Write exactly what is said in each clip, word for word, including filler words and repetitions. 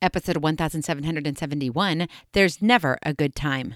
Episode one thousand seven hundred seventy-one, There's Never a Good Time.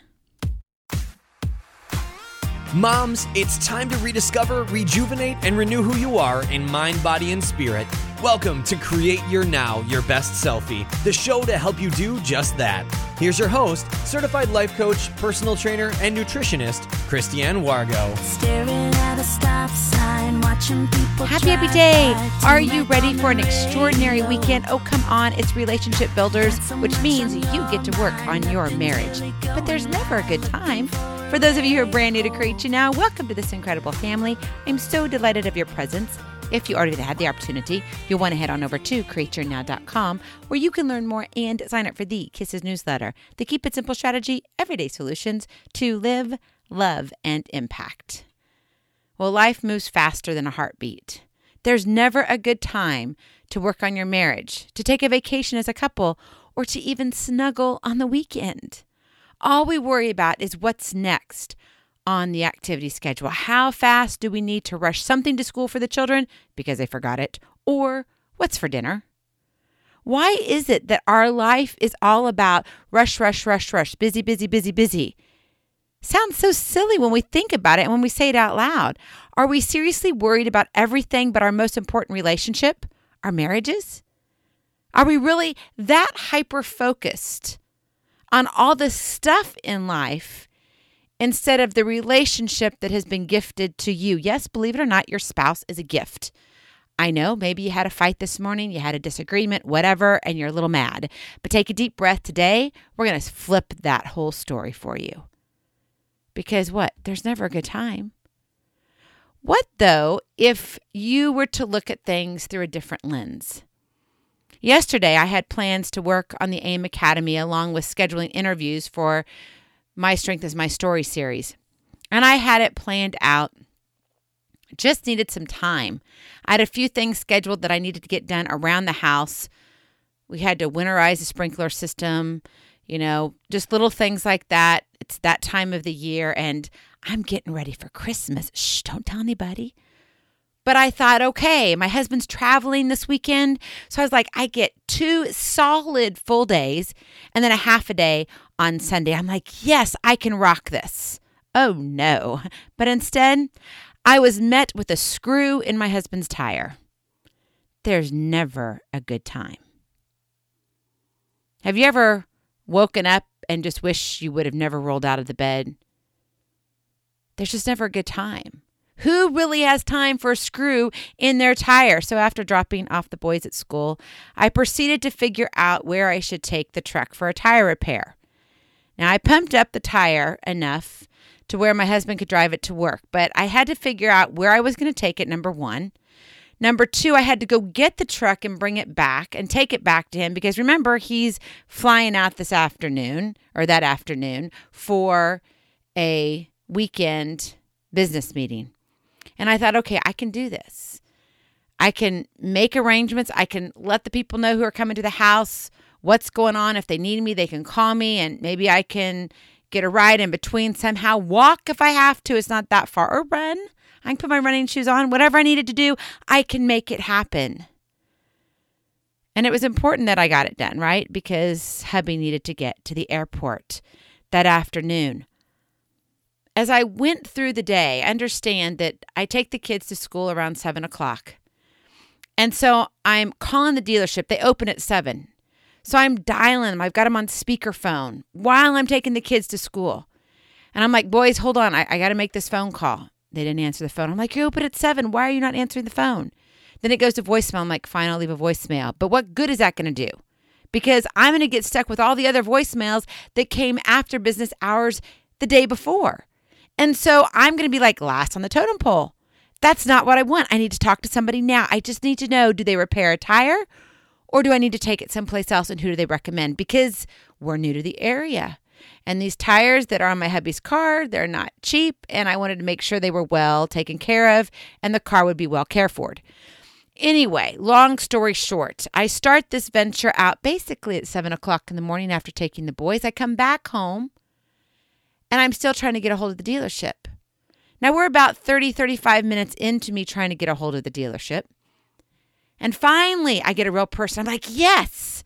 Moms, it's time to rediscover, rejuvenate, and renew who you are in mind, body, and spirit. Welcome to Create Your Now, Your Best Selfie, the show to help you do just that. Here's your host, certified life coach, personal trainer, and nutritionist, Christiane Wargo. Staring at a stop sign, watching people Happy, happy day. Are you ready for an extraordinary weekend? Oh, come on. It's Relationship Builders, which means you get to work on your marriage. But there's never a good time. For those of you who are brand new to Create You Now, welcome to this incredible family. I'm so delighted of your presence. If you already had the opportunity, you'll want to head on over to create your now dot com, where you can learn more and sign up for the Kisses newsletter, the Keep It Simple strategy, everyday solutions to live, love, and impact. Well, life moves faster than a heartbeat. There's never a good time to work on your marriage, to take a vacation as a couple, or to even snuggle on the weekend. All we worry about is what's next on the activity schedule. How fast do we need to rush something to school for the children because they forgot it? Or what's for dinner? Why is it that our life is all about rush, rush, rush, rush, busy, busy, busy, busy? Sounds so silly when we think about it and when we say it out loud. Are we seriously worried about everything but our most important relationship, our marriages? Are we really that hyper-focused on all the stuff in life instead of the relationship that has been gifted to you? Yes, believe it or not, your spouse is a gift. I know maybe you had a fight this morning, you had a disagreement, whatever, and you're a little mad. But take a deep breath today. We're going to flip that whole story for you. Because what? There's never a good time. What, though, if you were to look at things through a different lens? Yesterday, I had plans to work on the AIM Academy along with scheduling interviews for My Strength is My Story series. And I had it planned out. Just needed some time. I had a few things scheduled that I needed to get done around the house. We had to winterize the sprinkler system, you know, just little things like that. It's that time of the year, and I'm getting ready for Christmas. Shh, don't tell anybody. But I thought, okay, my husband's traveling this weekend. So I was like, I get two solid full days and then a half a day on Sunday. I'm like, yes, I can rock this. Oh, no. But instead, I was met with a screw in my husband's tire. There's never a good time. Have you ever woken up and just wish you would have never rolled out of the bed? There's just never a good time. Who really has time for a screw in their tire? So after dropping off the boys at school, I proceeded to figure out where I should take the truck for a tire repair. Now, I pumped up the tire enough to where my husband could drive it to work, but I had to figure out where I was going to take it, number one. Number two, I had to go get the truck and bring it back and take it back to him because remember, he's flying out this afternoon or that afternoon for a weekend business meeting. And I thought, okay, I can do this. I can make arrangements. I can let the people know who are coming to the house what's going on. If they need me, they can call me, and maybe I can get a ride in between somehow. Walk if I have to. It's not that far. Or run. I can put my running shoes on. Whatever I needed to do, I can make it happen. And it was important that I got it done, right? Because hubby needed to get to the airport that afternoon. As I went through the day, understand that I take the kids to school around seven o'clock. And so I'm calling the dealership. They open at seven. So I'm dialing them. I've got them on speakerphone while I'm taking the kids to school. And I'm like, boys, hold on. I, I got to make this phone call. They didn't answer the phone. I'm like, you open at seven. Why are you not answering the phone? Then it goes to voicemail. I'm like, fine, I'll leave a voicemail. But what good is that going to do? Because I'm going to get stuck with all the other voicemails that came after business hours the day before. And so I'm going to be like last on the totem pole. That's not what I want. I need to talk to somebody now. I just need to know, do they repair a tire or do I need to take it someplace else, and who do they recommend? Because we're new to the area. And these tires that are on my hubby's car, they're not cheap. And I wanted to make sure they were well taken care of and the car would be well cared for. Anyway, long story short, I start this venture out basically at seven o'clock in the morning after taking the boys. I come back home. And I'm still trying to get a hold of the dealership. Now, we're about thirty, thirty-five minutes into me trying to get a hold of the dealership. And finally, I get a real person. I'm like, yes.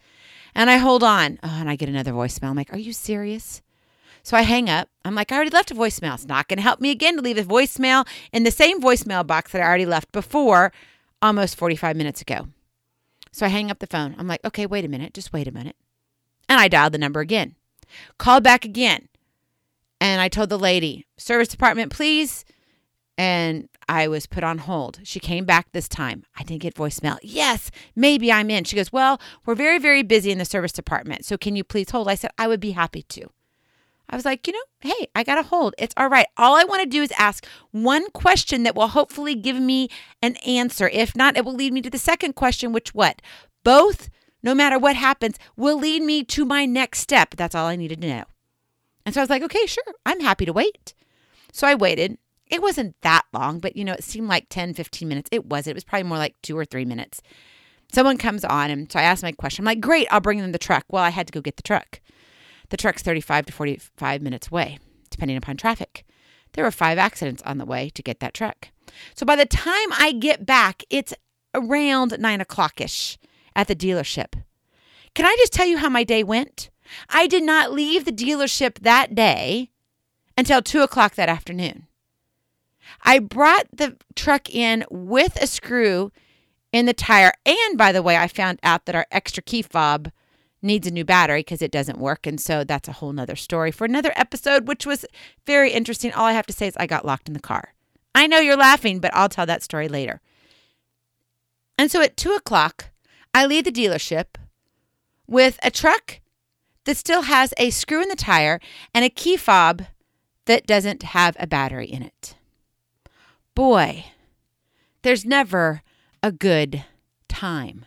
And I hold on. Oh, and I get another voicemail. I'm like, are you serious? So I hang up. I'm like, I already left a voicemail. It's not going to help me again to leave a voicemail in the same voicemail box that I already left before almost forty-five minutes ago. So I hang up the phone. I'm like, okay, wait a minute. Just wait a minute. And I dialed the number again. Called back again. And I told the lady, service department, please. And I was put on hold. She came back this time. I didn't get voicemail. Yes, maybe I'm in. She goes, well, we're very, very busy in the service department. So can you please hold? I said, I would be happy to. I was like, you know, hey, I got to hold. It's all right. All I want to do is ask one question that will hopefully give me an answer. If not, it will lead me to the second question, which what? Both, no matter what happens, will lead me to my next step. That's all I needed to know. And so I was like, okay, sure. I'm happy to wait. So I waited. It wasn't that long, but, you know, it seemed like ten, fifteen minutes. It wasn't. It was probably more like two or three minutes. Someone comes on, and so I asked my question. I'm like, great, I'll bring them the truck. Well, I had to go get the truck. The truck's thirty-five to forty-five minutes away, depending upon traffic. There were five accidents on the way to get that truck. So by the time I get back, it's around nine o'clock-ish at the dealership. Can I just tell you how my day went? I did not leave the dealership that day until two o'clock that afternoon. I brought the truck in with a screw in the tire. And by the way, I found out that our extra key fob needs a new battery because it doesn't work. And so that's a whole nother story for another episode, which was very interesting. All I have to say is I got locked in the car. I know you're laughing, but I'll tell that story later. And so at two o'clock, I leave the dealership with a truck that still has a screw in the tire and a key fob that doesn't have a battery in it. Boy, there's never a good time.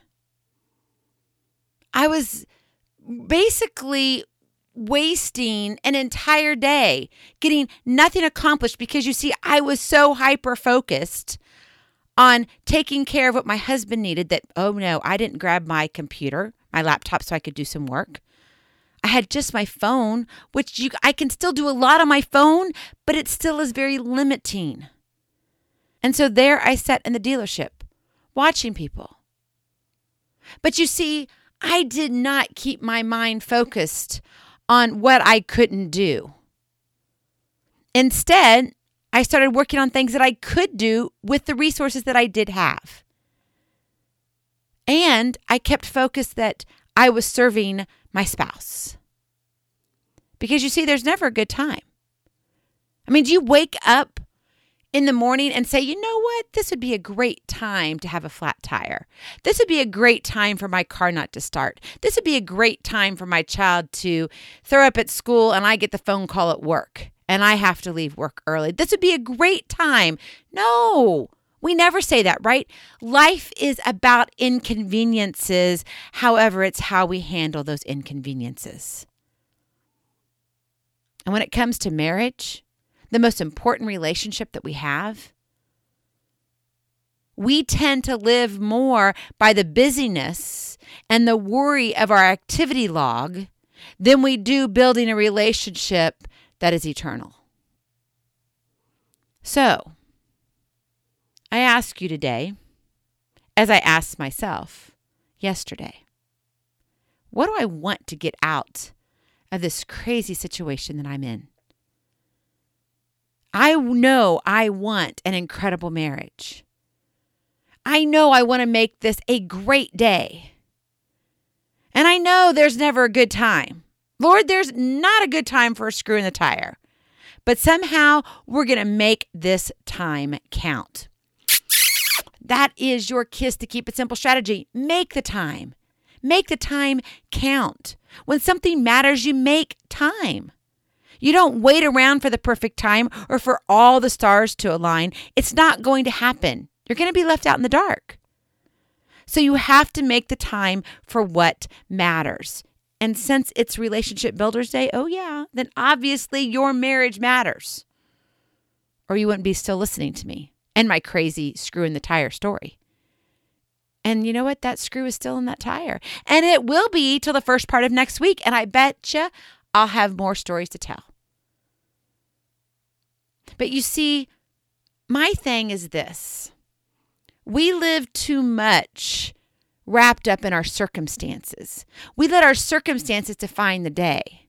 I was basically wasting an entire day getting nothing accomplished because, you see, I was so hyper-focused on taking care of what my husband needed that, oh no, I didn't grab my computer, my laptop, so I could do some work. I had just my phone, which you, I can still do a lot on my phone, but it still is very limiting. And so there I sat in the dealership watching people. But you see, I did not keep my mind focused on what I couldn't do. Instead, I started working on things that I could do with the resources that I did have. And I kept focused that I was serving my spouse. Because you see, there's never a good time. I mean, do you wake up in the morning and say, you know what, this would be a great time to have a flat tire. This would be a great time for my car not to start. This would be a great time for my child to throw up at school and I get the phone call at work and I have to leave work early. This would be a great time. No, we never say that, right? Life is about inconveniences. However, it's how we handle those inconveniences. And when it comes to marriage, the most important relationship that we have, we tend to live more by the busyness and the worry of our activity log than we do building a relationship that is eternal. So, I ask you today, as I asked myself yesterday, what do I want to get out of this crazy situation that I'm in? I know I want an incredible marriage. I know I want to make this a great day. And I know there's never a good time. Lord, there's not a good time for a screw in the tire. But somehow we're going to make this time count. That is your Kiss to Keep It Simple strategy. Make the time. Make the time count. When something matters, you make time. You don't wait around for the perfect time or for all the stars to align. It's not going to happen. You're going to be left out in the dark. So you have to make the time for what matters. And since it's Relationship Builders Day, oh yeah, then obviously your marriage matters. Or you wouldn't be still listening to me and my crazy screw in the tire story. And you know what? That screw is still in that tire. And it will be till the first part of next week. And I bet you I'll have more stories to tell. But you see, my thing is this. We live too much wrapped up in our circumstances. We let our circumstances define the day.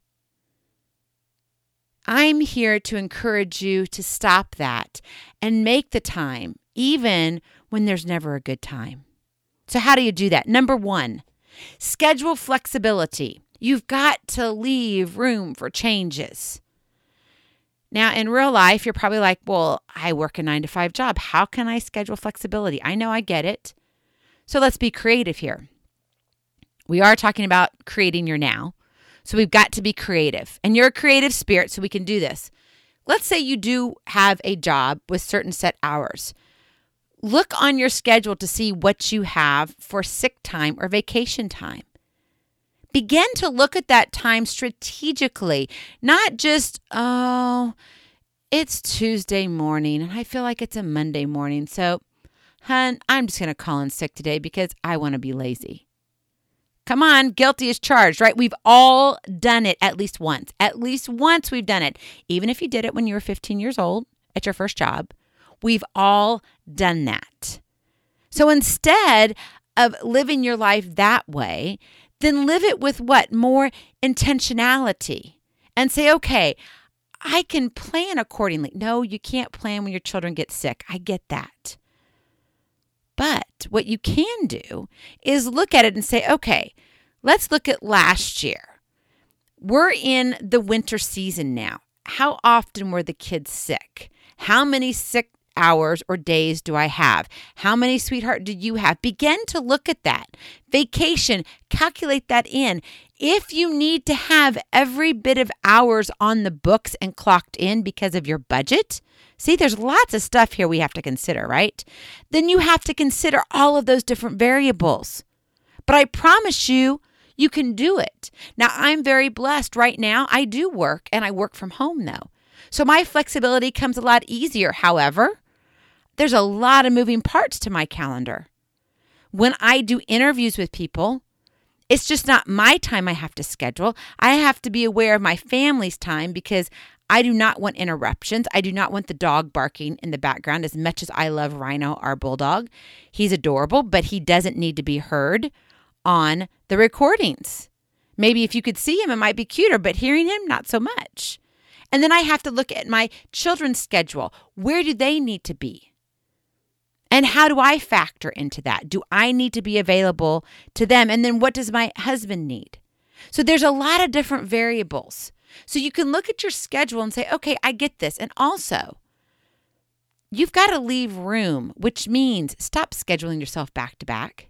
I'm here to encourage you to stop that and make the time, even when there's never a good time. So how do you do that? Number one, schedule flexibility. You've got to leave room for changes. Now, in real life, you're probably like, well, I work a nine to five job. How can I schedule flexibility? I know I get it. So let's be creative here. We are talking about creating your now. So we've got to be creative. And you're a creative spirit, so we can do this. Let's say you do have a job with certain set hours. Look on your schedule to see what you have for sick time or vacation time. Begin to look at that time strategically, not just, oh, it's Tuesday morning and I feel like it's a Monday morning. So, hun, I'm just going to call in sick today because I want to be lazy. Come on, guilty as charged, right? We've all done it at least once. At least once we've done it. Even if you did it when you were fifteen years old at your first job, we've all done that. So instead of living your life that way, then live it with what? More intentionality. And say, okay, I can plan accordingly. No, you can't plan when your children get sick. I get that. But what you can do is look at it and say, okay, let's look at last year. We're in the winter season now. How often were the kids sick? How many sick hours or days do I have? How many, sweetheart, did you have? Begin to look at that. Vacation, calculate that in. If you need to have every bit of hours on the books and clocked in because of your budget, see, there's lots of stuff here we have to consider, right? Then you have to consider all of those different variables. But I promise you, you can do it. Now, I'm very blessed right now. I do work, and I work from home, though. So my flexibility comes a lot easier. However, there's a lot of moving parts to my calendar. When I do interviews with people, it's just not my time I have to schedule. I have to be aware of my family's time because I do not want interruptions. I do not want the dog barking in the background as much as I love Rhino, our bulldog. He's adorable, but he doesn't need to be heard on the recordings. Maybe if you could see him, it might be cuter, but hearing him, not so much. And then I have to look at my children's schedule. Where do they need to be? And how do I factor into that? Do I need to be available to them? And then what does my husband need? So there's a lot of different variables. So you can look at your schedule and say, okay, I get this. And also, you've got to leave room, which means stop scheduling yourself back to back.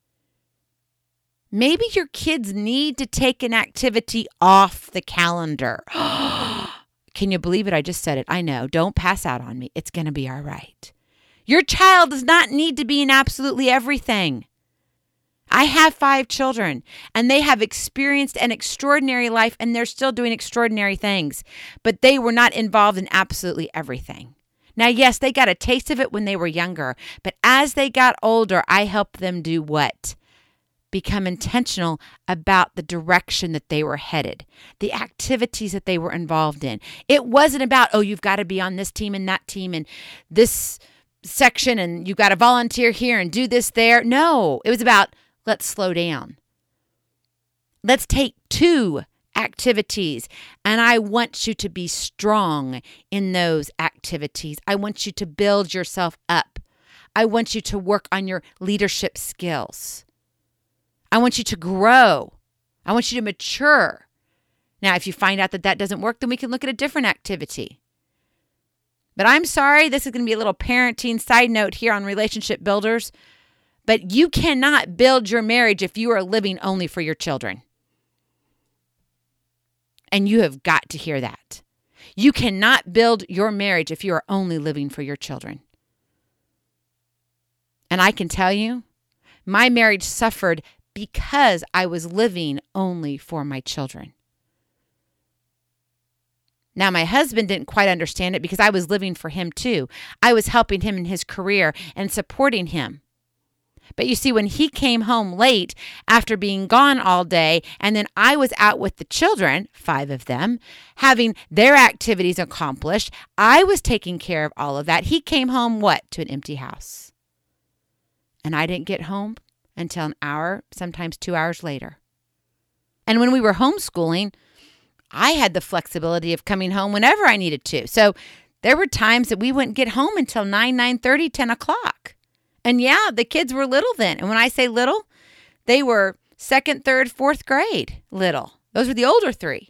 Maybe your kids need to take an activity off the calendar. Can you believe it? I just said it. I know. Don't pass out on me. It's going to be all right. Your child does not need to be in absolutely everything. I have five children, and they have experienced an extraordinary life, and they're still doing extraordinary things, but they were not involved in absolutely everything. Now, yes, they got a taste of it when they were younger, but as they got older, I helped them do what? Become intentional about the direction that they were headed, the activities that they were involved in. It wasn't about, oh, you've got to be on this team and that team and this section and you've got to volunteer here and do this there. No, it was about, let's slow down. Let's take two activities, and I want you to be strong in those activities. I want you to build yourself up. I want you to work on your leadership skills. I want you to grow. I want you to mature. Now, if you find out that that doesn't work, then we can look at a different activity. But I'm sorry, this is going to be a little parenting side note here on Relationship Builders, but you cannot build your marriage if you are living only for your children. And you have got to hear that. You cannot build your marriage if you are only living for your children. And I can tell you, my marriage suffered because I was living only for my children. Now, my husband didn't quite understand it because I was living for him too. I was helping him in his career and supporting him. But you see, when he came home late after being gone all day, and then I was out with the children, five of them, having their activities accomplished, I was taking care of all of that. He came home, what? To an empty house. And I didn't get home until an hour, sometimes two hours later. And when we were homeschooling, I had the flexibility of coming home whenever I needed to. So there were times that we wouldn't get home until nine, nine thirty, ten o'clock. And yeah, the kids were little then. And when I say little, they were second, third, fourth grade little. Those were the older three.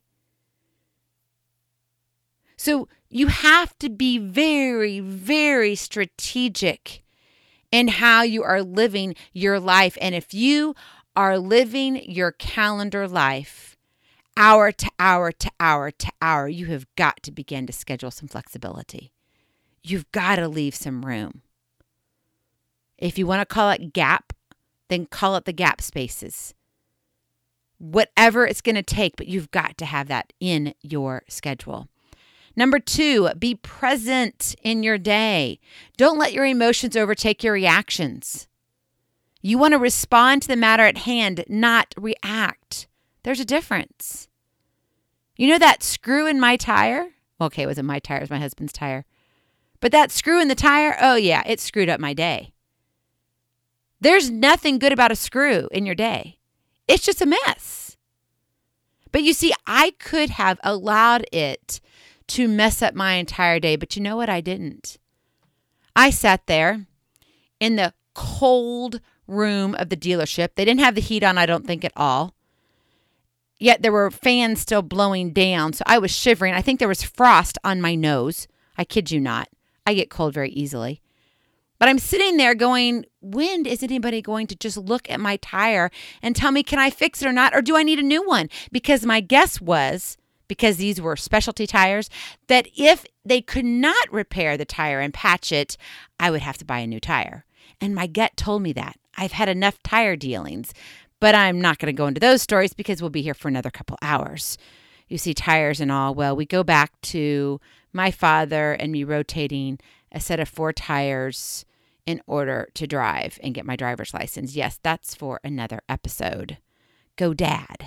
So you have to be very, very strategic in how you are living your life. And if you are living your calendar life hour to hour to hour to hour, you have got to begin to schedule some flexibility. You've got to leave some room. If you want to call it gap, then call it the gap spaces. Whatever it's going to take, but you've got to have that in your schedule. Number two, be present in your day. Don't let your emotions overtake your reactions. You want to respond to the matter at hand, not react. There's a difference. You know that screw in my tire? Well, okay, it wasn't my tire, it was my husband's tire. But that screw in the tire, oh yeah, it screwed up my day. There's nothing good about a screw in your day. It's just a mess. But you see, I could have allowed it to mess up my entire day, but you know what? I didn't. I sat there in the cold room of the dealership. They didn't have the heat on, I don't think, at all. Yet there were fans still blowing down, so I was shivering. I think there was frost on my nose. I kid you not. I get cold very easily. But I'm sitting there going, when is anybody going to just look at my tire and tell me, can I fix it or not? Or do I need a new one? Because my guess was, because these were specialty tires, that if they could not repair the tire and patch it, I would have to buy a new tire. And my gut told me that. I've had enough tire dealings, but I'm not going to go into those stories because we'll be here for another couple hours. You see, tires and all. Well, we go back to my father and me rotating a set of four tires in order to drive and get my driver's license. Yes, that's for another episode. Go Dad.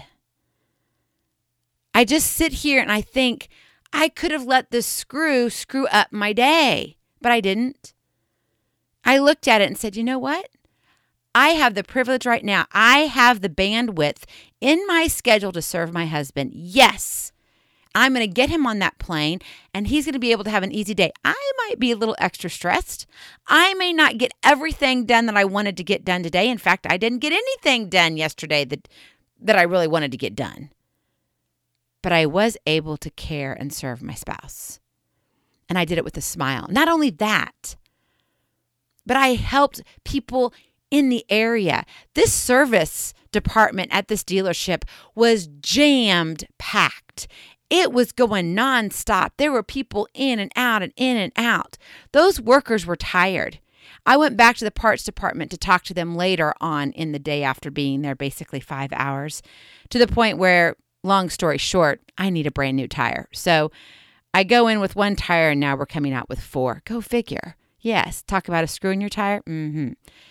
I just sit here and I think I could have let this screw screw up my day, but I didn't. I looked at it and said, you know what? I have the privilege right now. I have the bandwidth in my schedule to serve my husband. Yes, I'm going to get him on that plane and he's going to be able to have an easy day. I might be a little extra stressed. I may not get everything done that I wanted to get done today. In fact, I didn't get anything done yesterday that, that I really wanted to get done. But I was able to care and serve my spouse. And I did it with a smile. Not only that, but I helped people in the area. This service department at this dealership was jammed packed. It was going nonstop. There were people in and out and in and out. Those workers were tired. I went back to the parts department to talk to them later on in the day after being there, basically five hours, to the point where, long story short, I need a brand new tire. So I go in with one tire and now we're coming out with four. Go figure. Yes, talk about a screw in your tire. Mm-hmm.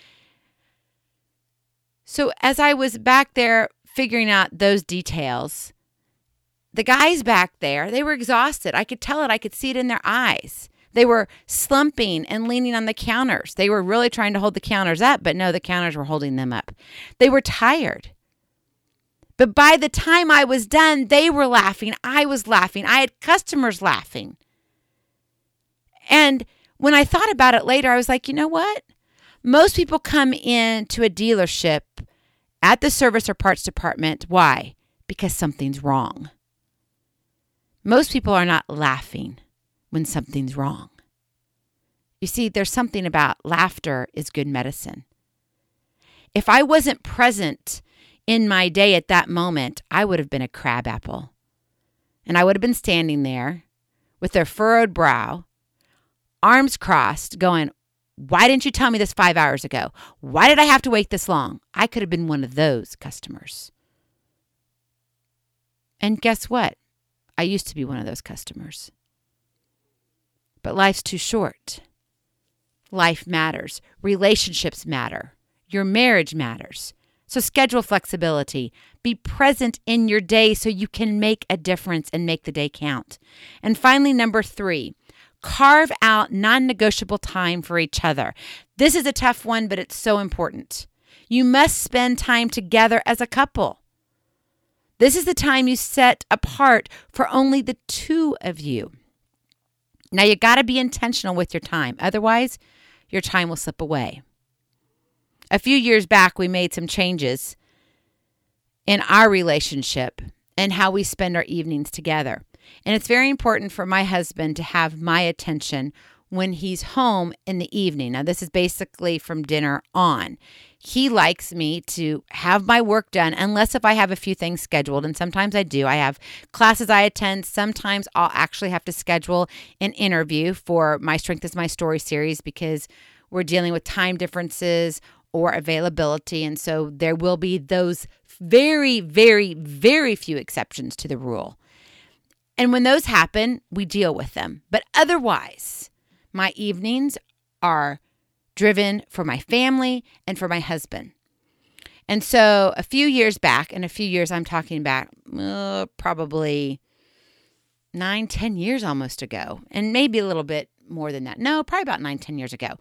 So as I was back there figuring out those details, the guys back there, they were exhausted. I could tell it. I could see it in their eyes. They were slumping and leaning on the counters. They were really trying to hold the counters up, but no, the counters were holding them up. They were tired. But by the time I was done, they were laughing. I was laughing. I had customers laughing. And when I thought about it later, I was like, you know what? Most people come into a dealership at the service or parts department. Why? Because something's wrong. Most people are not laughing when something's wrong. You see, there's something about laughter is good medicine. If I wasn't present in my day at that moment, I would have been a crabapple. And I would have been standing there with their furrowed brow, arms crossed, going, why didn't you tell me this five hours ago? Why did I have to wait this long? I could have been one of those customers. And guess what? I used to be one of those customers. But life's too short. Life matters. Relationships matter. Your marriage matters. So schedule flexibility. Be present in your day so you can make a difference and make the day count. And finally, number three, carve out non-negotiable time for each other. This is a tough one, but it's so important. You must spend time together as a couple. This is the time you set apart for only the two of you. Now, you got to be intentional with your time. Otherwise, your time will slip away. A few years back, we made some changes in our relationship and how we spend our evenings together. And it's very important for my husband to have my attention when he's home in the evening. Now, this is basically from dinner on. He likes me to have my work done, unless if I have a few things scheduled, and sometimes I do. I have classes I attend. Sometimes I'll actually have to schedule an interview for My Strength is My Story series because we're dealing with time differences or availability. And so there will be those very, very, very few exceptions to the rule. And when those happen, we deal with them. But otherwise, my evenings are driven for my family and for my husband. And so a few years back, and a few years I'm talking back, uh, probably nine, ten years almost ago, and maybe a little bit more than that. No, probably about nine, ten years ago.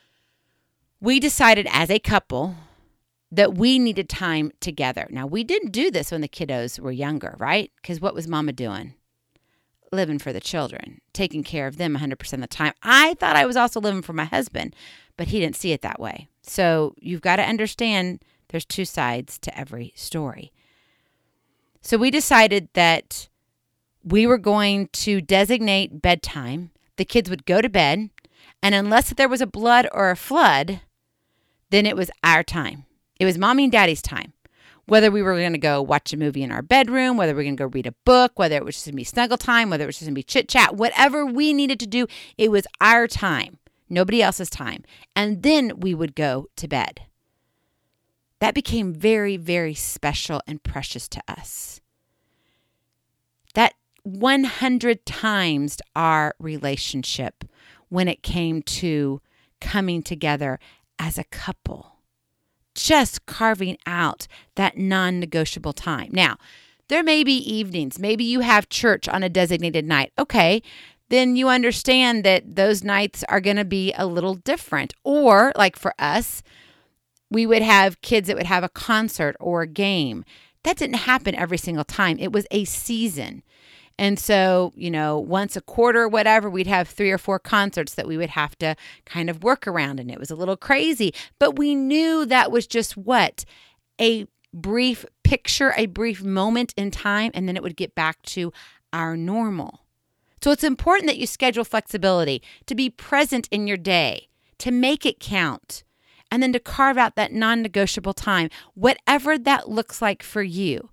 We decided as a couple that we needed time together. Now, we didn't do this when the kiddos were younger, right? Because what was Mama doing? Living for the children, taking care of them one hundred percent of the time. I thought I was also living for my husband, but he didn't see it that way. So you've got to understand there's two sides to every story. So we decided that we were going to designate bedtime. The kids would go to bed, and unless there was a blood or a flood, then it was our time. It was Mommy and Daddy's time. Whether we were going to go watch a movie in our bedroom, whether we were going to go read a book, whether it was just going to be snuggle time, whether it was just going to be chit chat, whatever we needed to do, it was our time, nobody else's time. And then we would go to bed. That became very, very special and precious to us. That one hundred times our relationship when it came to coming together as a couple. Just carving out that non-negotiable time. Now, there may be evenings. Maybe you have church on a designated night. Okay, then you understand that those nights are going to be a little different. Or, like for us, we would have kids that would have a concert or a game. That didn't happen every single time. It was a season. And so, you know, once a quarter or whatever, we'd have three or four concerts that we would have to kind of work around. And it was a little crazy. But we knew that was just what? A brief picture, a brief moment in time, and then it would get back to our normal. So it's important that you schedule flexibility, to be present in your day, to make it count, and then to carve out that non-negotiable time, whatever that looks like for you.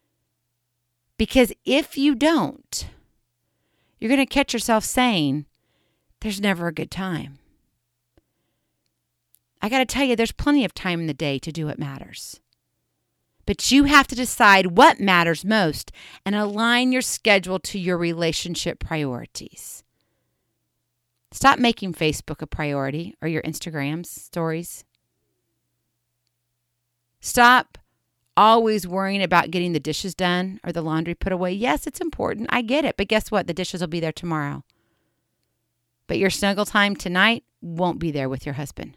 Because if you don't, you're going to catch yourself saying, there's never a good time. I got to tell you, there's plenty of time in the day to do what matters. But you have to decide what matters most and align your schedule to your relationship priorities. Stop making Facebook a priority or your Instagram stories. Stop always worrying about getting the dishes done or the laundry put away. Yes, it's important. I get it. But guess what? The dishes will be there tomorrow. But your snuggle time tonight won't be there with your husband.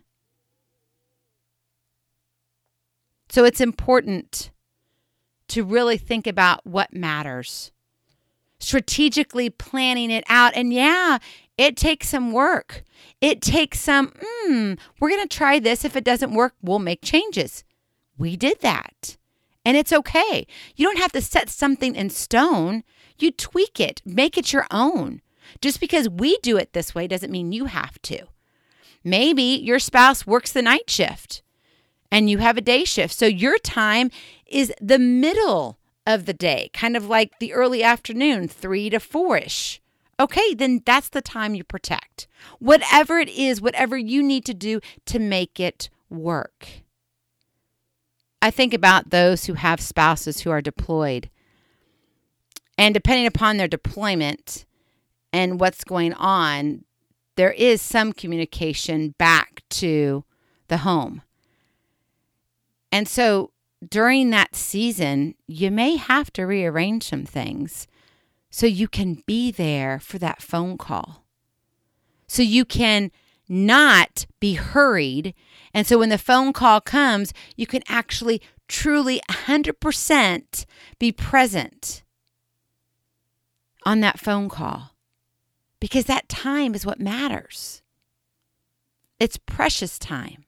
So it's important to really think about what matters. Strategically planning it out. And yeah, it takes some work. It takes some, hmm, we're going to try this. If it doesn't work, we'll make changes. We did that. And it's okay. You don't have to set something in stone. You tweak it. Make it your own. Just because we do it this way doesn't mean you have to. Maybe your spouse works the night shift and you have a day shift. So your time is the middle of the day, kind of like the early afternoon, three to four-ish. Okay, then that's the time you protect. Whatever it is, whatever you need to do to make it work. I think about those who have spouses who are deployed. And depending upon their deployment and what's going on, there is some communication back to the home. And so during that season, you may have to rearrange some things so you can be there for that phone call. So you can not be hurried. And so when the phone call comes, you can actually truly one hundred percent be present on that phone call, because that time is what matters. It's precious time.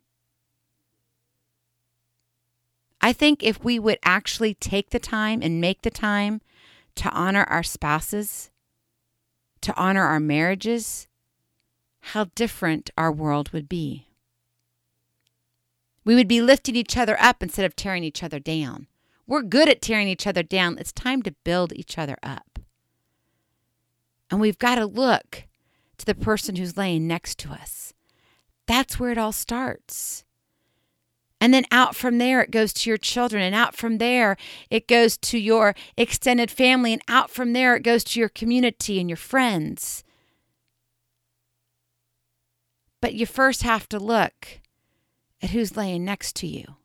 I think if we would actually take the time and make the time to honor our spouses, to honor our marriages, how different our world would be. We would be lifting each other up instead of tearing each other down. We're good at tearing each other down. It's time to build each other up. And we've got to look to the person who's laying next to us. That's where it all starts. And then out from there, it goes to your children. And out from there, it goes to your extended family. And out from there, it goes to your community and your friends. But you first have to look at who's laying next to you.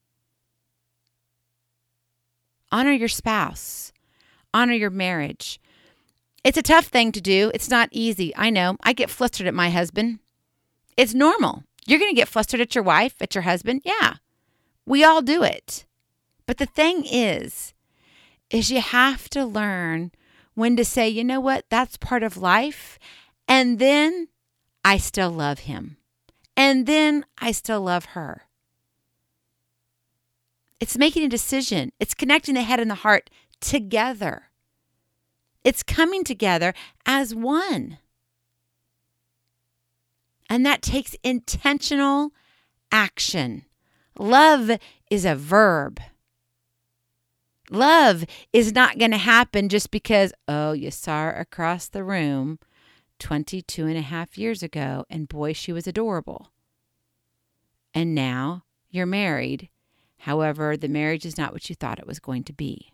Honor your spouse. Honor your marriage. It's a tough thing to do. It's not easy. I know. I get flustered at my husband. It's normal. You're going to get flustered at your wife, at your husband. Yeah, we all do it. But the thing is, is you have to learn when to say, you know what, that's part of life. And then I still love him. And then I still love her. It's making a decision. It's connecting the head and the heart together. It's coming together as one. And that takes intentional action. Love is a verb. Love is not going to happen just because, oh, you saw her across the room twenty-two and a half years ago, and boy, she was adorable. And now you're married. However, the marriage is not what you thought it was going to be.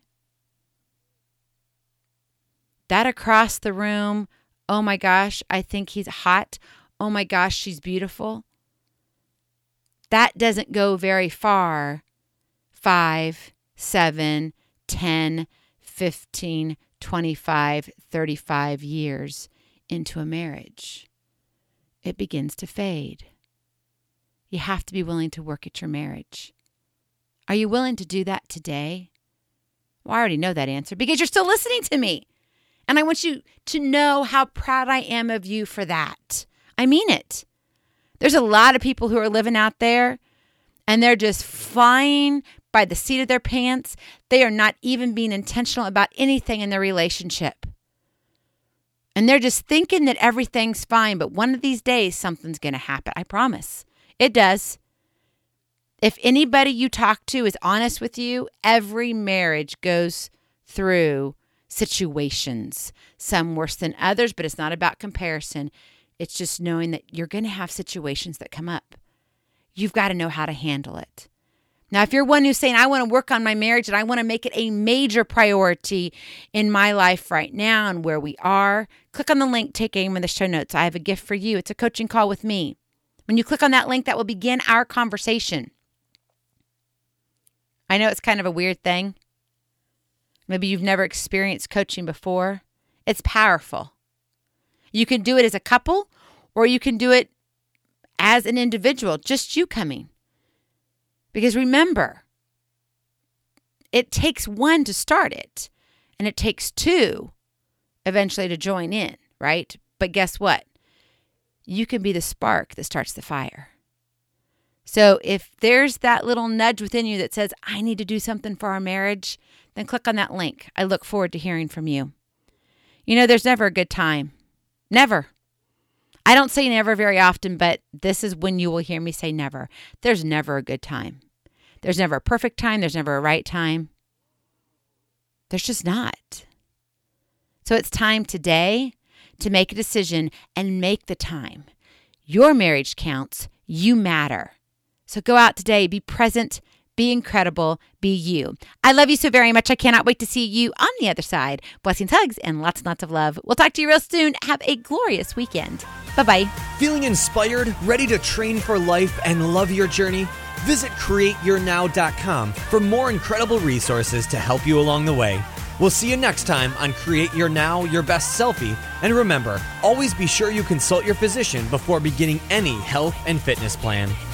That across the room, oh my gosh, I think he's hot. Oh my gosh, she's beautiful. That doesn't go very far. Five, seven, ten, fifteen, twenty-five, thirty-five years into a marriage. It begins to fade. You have to be willing to work at your marriage. Are you willing to do that today? Well, I already know that answer because you're still listening to me. And I want you to know how proud I am of you for that. I mean it. There's a lot of people who are living out there and they're just flying by the seat of their pants. They are not even being intentional about anything in their relationship. And they're just thinking that everything's fine, but one of these days something's going to happen. I promise. It does. If anybody you talk to is honest with you, every marriage goes through situations, some worse than others, but it's not about comparison. It's just knowing that you're going to have situations that come up. You've got to know how to handle it. Now, if you're one who's saying, I want to work on my marriage and I want to make it a major priority in my life right now and where we are, click on the link, take aim in the show notes. I have a gift for you. It's a coaching call with me. When you click on that link, that will begin our conversation. I know it's kind of a weird thing. Maybe you've never experienced coaching before. It's powerful. You can do it as a couple or you can do it as an individual, just you coming. Because remember, it takes one to start it, and it takes two eventually to join in, right? But guess what? You can be the spark that starts the fire. So if there's that little nudge within you that says, I need to do something for our marriage, then click on that link. I look forward to hearing from you. You know, there's never a good time. Never. I don't say never very often, but this is when you will hear me say never. There's never a good time. There's never a perfect time. There's never a right time. There's just not. So it's time today to make a decision and make the time. Your marriage counts. You matter. So go out today, be present, be incredible, be you. I love you so very much. I cannot wait to see you on the other side. Blessings, hugs, and lots and lots of love. We'll talk to you real soon. Have a glorious weekend. Bye-bye. Feeling inspired, ready to train for life and love your journey? Visit create your now dot com for more incredible resources to help you along the way. We'll see you next time on Create Your Now, Your Best Selfie. And remember, always be sure you consult your physician before beginning any health and fitness plan.